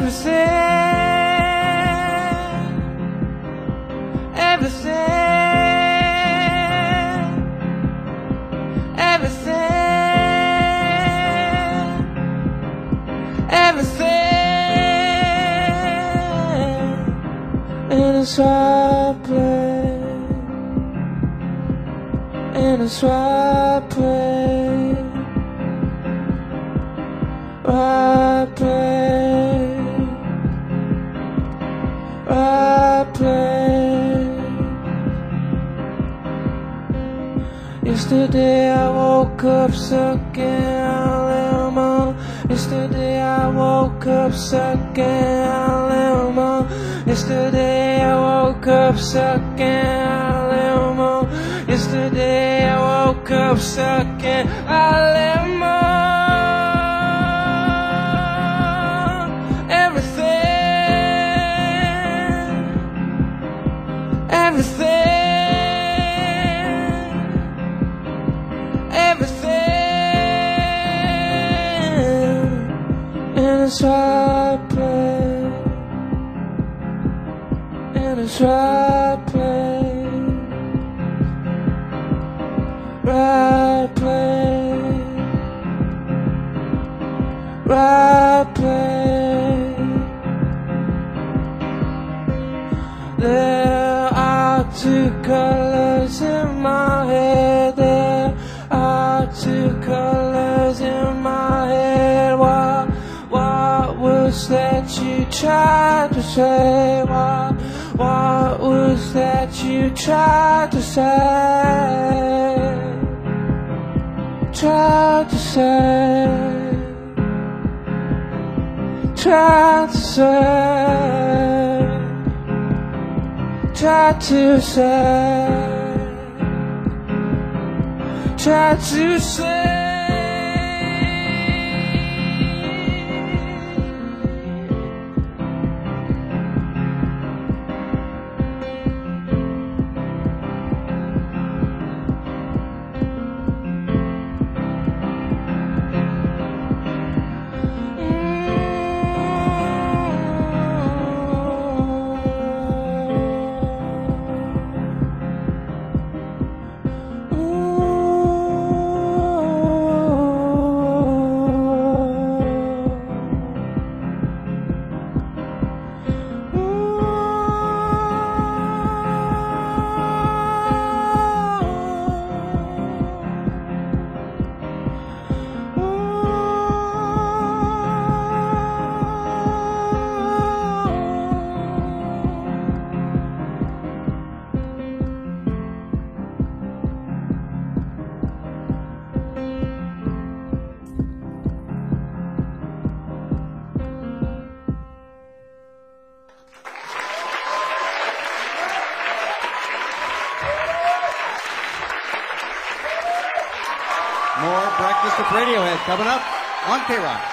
Yesterday I woke up sucking lemon. Yesterday I woke up sucking lemon. Yesterday I woke up sucking lemon. Yesterday I woke up sucking lemon. It's right place, and it's right place, right place, right place. There are two colors in my head. There are two colors in my head. What was that you tried to say? What was that you tried to say? Tried to say. Tried to say. Tried to say. Tried to say. More Breakfast with Radiohead coming up on K-Rock.